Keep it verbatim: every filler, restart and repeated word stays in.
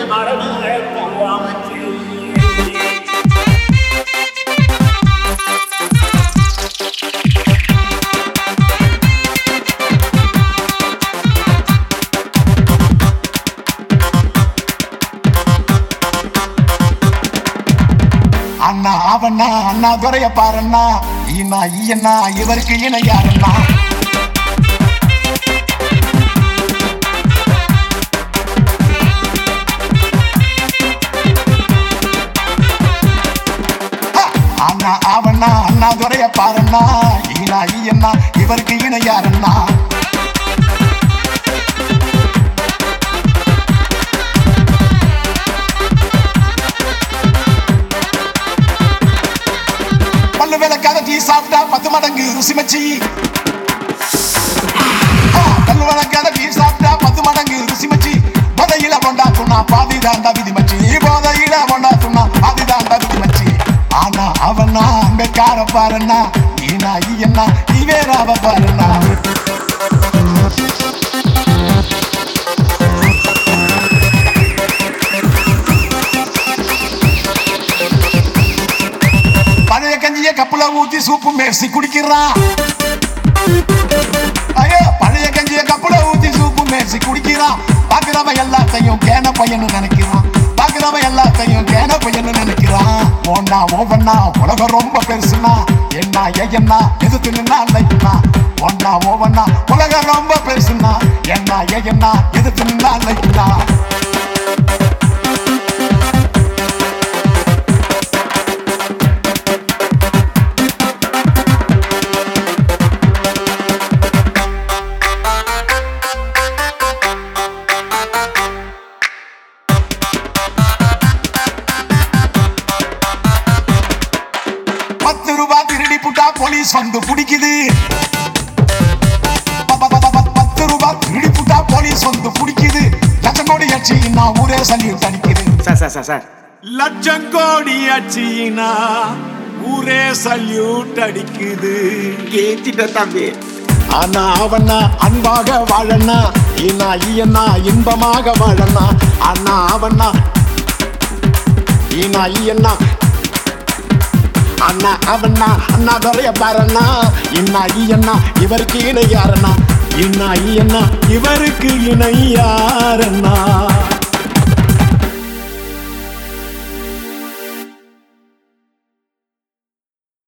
அண்ணா அவண்ணா அண்ணா துறைய பாருண்ணா ஈனா ஈயண்ணா இவருக்கு இணை யாருண்ணா அண்ணா அவண்ணா அண்ணா துறைய பாருண்ணா ஈனா ஈயண்ணா இவருக்கு இணை யாருண்ணா சாப்பிட்டா பத்து மடங்கு ருசி மச்சி கல்லு வளர்க்காத டீ சாப்பிட்டா பத்து மடங்கு ருசி மச்சி போதையில கொண்டா சொன்னா பாதி தாண்டா விதி மச்சி போதையில கொண்டா சொன்னா பாதி தாண்டா விதி மச்சி ஆனா அவனா அம்பேக்கார பாருண்ணா ஈனா ஈயண்ணா இவேராவ பாருண்ணா பழைய கஞ்சிய கப்புல ஊத்தி சூப்பு மேசி குடிக்கிறான் ஐயோ பழைய கஞ்சிய கப்புல ஊத்தி சூப்பு மேசி குடிக்கிறான் பாக்குறவன் எல்லாத்தையும் கேன பையன்னு நினைக்கிறான் பாக்குறவன் எல்லாத்தையும் கேன பையன்னு நினைக்கிறான் ஒன்னா ஓவண்ணா உலகம் ரொம்ப பெருசுனா என்ன ஏன்னா எதுக்கு நின்னா இல்லைன்னா ஒன்னா ஓவண்ணா உலகம் ரொம்ப பெருசுனா என்ன ஏன்னா எதுக்கு நின்னா இல்லைன்னா பத்து ரூபாய் திருடி புட்டா போலீஸ் வந்து பிடிக்குது பத்து ரூபாய் திருடி புட்டா போலீஸ் வந்து பிடிக்குது லட்சம் கோடி அச்சின்னா ஊரே சல்யூட் அடிக்குது லட்சம் கோடி அச்சின்னா ஊரே சல்யூட் அடிக்குது ஏத்திட்ட தம்பி ஆனா அவனா அன்பாக வாழண்ணா ஈனா ஈயண்ணா இன்பமாக வாழண்ணா அண்ணா அவனா ஈனா ஈயண்ணா அண்ணா அவண்ணா அண்ணா துறைய பாருண்ணா இன்னா ஈயண்ணா இவருக்கு இணை யாருண்ணா இன்னா ஈயண்ணா இவருக்கு இணை யாருண்ணா